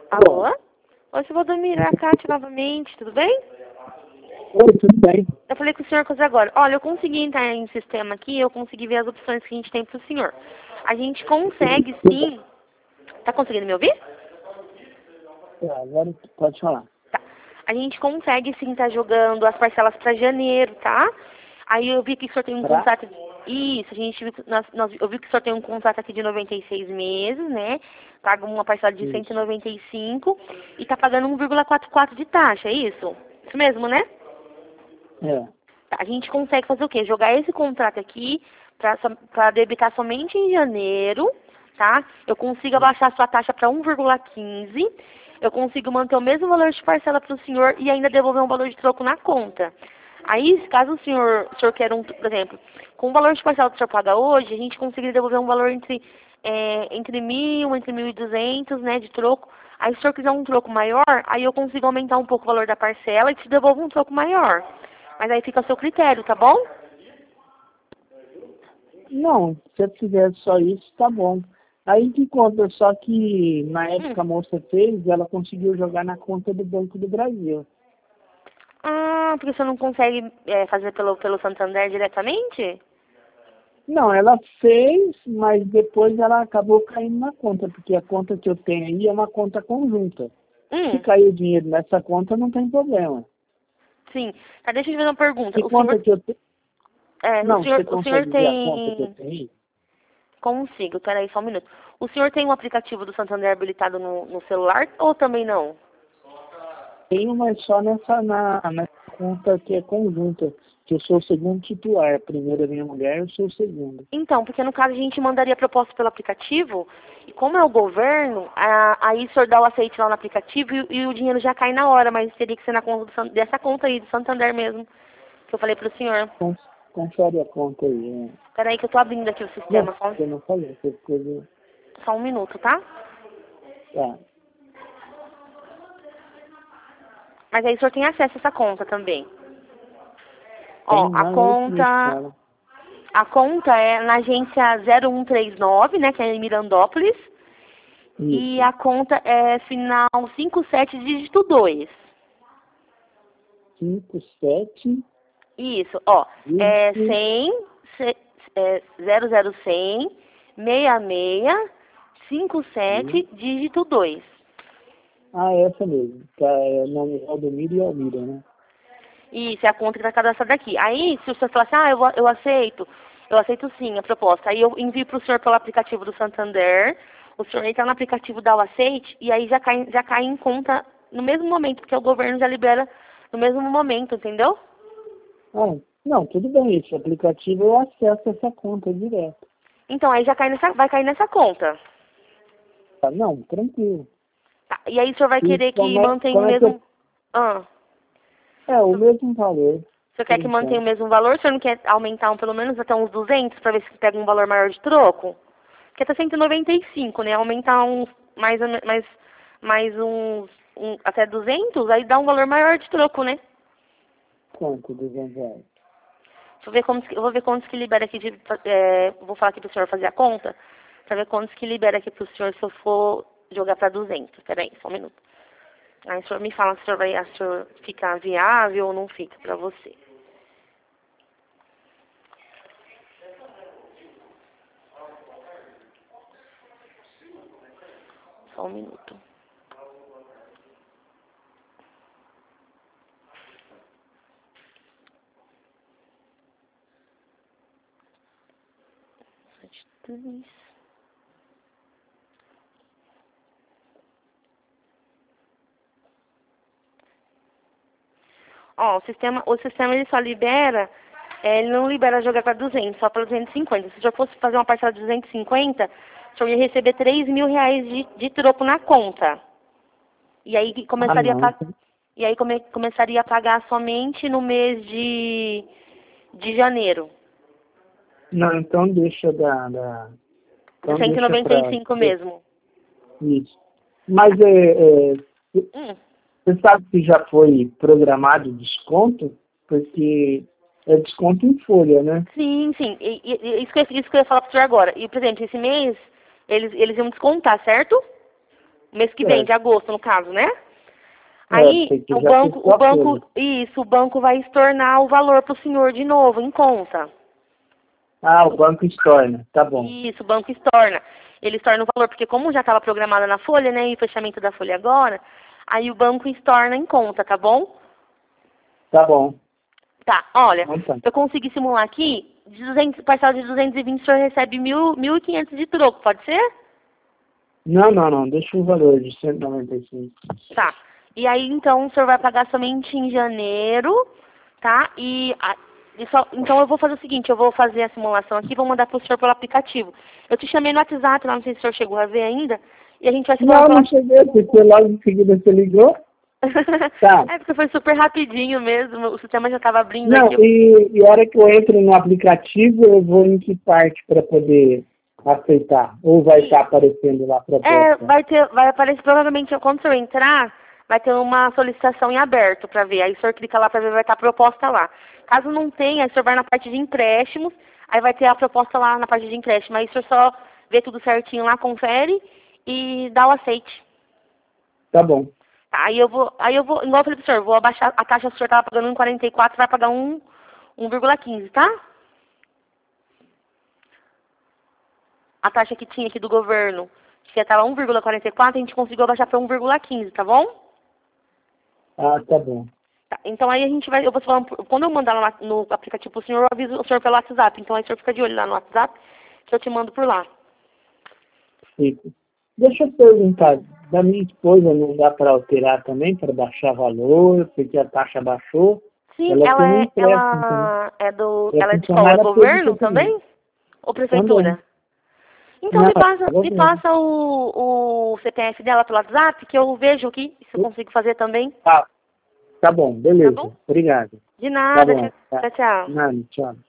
Alô? Oi, seu Valdomiro, é a Kátia novamente, tudo bem? Oi, tudo bem? Eu falei com o senhor coisa agora. Olha, eu consegui entrar em sistema aqui, eu consegui ver as opções que a gente tem para o senhor. A gente consegue sim. Tá conseguindo me ouvir? Agora pode falar. Tá. A gente consegue sim estar jogando as parcelas para janeiro, tá? Aí eu vi que o senhor tem um contrato. Isso, a gente viu que eu vi que o senhor tem um contrato aqui de 96 meses, né? Paga uma parcela de 195 e tá pagando 1,44 de taxa, é isso? Isso mesmo, né? É. Tá, a gente consegue fazer o quê? Jogar esse contrato aqui para debitar somente em janeiro, tá? Eu consigo abaixar a sua taxa para 1,15. Eu consigo manter o mesmo valor de parcela para o senhor e ainda devolver um valor de troco na conta. Aí, caso o senhor queira por exemplo, com o valor de parcela que o senhor paga hoje, a gente conseguiria devolver um valor entre 1.000, entre 1.200, né, de troco. Aí, se o senhor quiser um troco maior, aí eu consigo aumentar um pouco o valor da parcela e te devolvo um troco maior. Mas aí fica ao seu critério, tá bom? Não, se eu fizer só isso, tá bom. Aí que conta, só que na época a moça fez, ela conseguiu jogar na conta do Banco do Brasil. Ah, porque você não consegue fazer pelo Santander diretamente? Não, ela fez, mas depois ela acabou caindo na conta, porque a conta que eu tenho aí é uma conta conjunta. Se cair o dinheiro nessa conta, não tem problema. Sim. Tá, deixa eu te fazer uma pergunta. Que O conta senhor, que eu tenho? Não, o você senhor consegue ver a conta que eu tem... tenho? Consigo, peraí só um minuto. O senhor tem um aplicativo do Santander habilitado no celular ou também não? Tenho, mas só nessa conta que é conjunta, que eu sou o segundo titular. A primeira é minha mulher, eu sou o segundo. Então, porque no caso a gente mandaria a proposta pelo aplicativo, e como é o governo, aí o senhor dá o aceite lá no aplicativo e o dinheiro já cai na hora, mas teria que ser na conta dessa conta aí, do Santander mesmo, que eu falei pro senhor. Confere a conta aí. Né? Peraí que eu tô abrindo aqui o sistema, Não, eu não falei, essas coisas. só um minuto, tá? Tá. Mas aí o senhor tem acesso a essa conta também. Ó, Tem, não, eu mexo com ela. a conta é na agência 0139, né, que é em Mirandópolis. E Isso. a conta é final 57, dígito 2. 57, Isso, ó. É dígito. 100, 00100, 66, 57, dígito 2. Ah, essa mesmo. Tá, é o nome Valdomiro e Almira, né? Isso, é a conta que está cadastrada aqui. Aí, se o senhor falar assim, eu aceito sim a proposta. Aí eu envio para o senhor pelo aplicativo do Santander, o senhor entra no aplicativo, dá o aceite, e aí já cai em conta no mesmo momento, porque o governo já libera no mesmo momento, entendeu? Ah, não, tudo bem. Esse aplicativo eu acesso essa conta direto. Então, aí vai cair nessa conta. Tá, não, tranquilo. Tá, e aí o senhor vai E querer que como é, mantenha o como é que eu... mesmo... Ah, É, o mesmo valor, o senhor por quer que mantenha o enquanto. mesmo valor? O senhor não quer aumentar pelo menos até uns 200 para ver se pega um valor maior de troco? Porque tá 195, né? Aumentar uns mais uns até 200, aí dá um valor maior de troco, né? Quanto? R$ 200. Eu vou ver quantos que libera aqui vou falar aqui pro senhor fazer a conta, pra ver quantos que libera aqui pro senhor se eu for jogar pra 200. Peraí, só um minuto. Aí o senhor me fala se o senhor fica viável ou não fica pra você. Só um minuto. Ó, o sistema ele só libera, ele não libera jogar para 200, só para 250. Se o senhor fosse fazer uma parcela de 250, o senhor ia receber R$ 3.000 de troco na conta. E aí começaria a pagar somente no mês de janeiro. Não, então deixa De então deixa pra... 195 mesmo. Isso. Mas você sabe que já foi programado desconto? Porque é desconto em folha, né? Sim, sim. Isso que eu ia falar para o senhor agora. E, por exemplo, esse mês, eles iam descontar, certo? Mês que vem, de agosto, no caso, né? Aí, o banco vai estornar o valor para o senhor de novo, em conta. Ah, o banco estorna, tá bom. Isso, o banco estorna. Ele estorna o valor, porque como já estava programada na folha, né, e o fechamento da folha agora, aí o banco estorna em conta, tá bom? Tá bom. Tá, olha, eu consegui simular aqui, parcela de 220, o senhor recebe 1.500 de troco, pode ser? Não, deixa o valor de 195. Tá, e aí então o senhor vai pagar somente em janeiro, tá? Então eu vou fazer o seguinte, eu vou fazer a simulação aqui e vou mandar para o senhor pelo aplicativo. Eu te chamei no WhatsApp, lá não sei se o senhor chegou a ver ainda, e a gente vai simular... Não cheguei, porque logo em seguida você ligou. Tá. É porque foi super rapidinho mesmo, o sistema já estava abrindo não, aqui. E a hora que eu entro no aplicativo, eu vou em que parte para poder aceitar? Ou vai estar aparecendo lá para vai aparecer, provavelmente, quando o senhor entrar, vai ter uma solicitação em aberto para ver. Aí o senhor clica lá para ver, vai estar a proposta lá. Caso não tenha, aí o senhor vai na parte de empréstimos, aí vai ter a proposta lá na parte de empréstimo. Aí o senhor só vê tudo certinho lá, confere e dá o aceite. Tá bom. Tá, aí eu vou, igual eu falei pro senhor, vou abaixar a taxa que o senhor estava pagando 1,44, vai pagar 1,15, tá? A taxa que tinha aqui do governo, que estava 1,44, a gente conseguiu abaixar para 1,15, tá bom? Ah, tá bom. Tá, então aí eu vou falar, quando eu mandar lá no aplicativo pro senhor, eu aviso o senhor pelo WhatsApp. Então aí o senhor fica de olho lá no WhatsApp, que eu te mando por lá. Fico. Deixa eu perguntar, da minha esposa não dá para alterar também, para baixar valor, porque a taxa baixou? Sim, ela é de escola, governo também? Ou prefeitura? Também. Então me passa o CPF dela pelo WhatsApp, que eu vejo aqui, se eu consigo fazer também. Tá bom, beleza. Tá bom? Obrigado. De nada, Tá bom. tchau. Nada, tchau.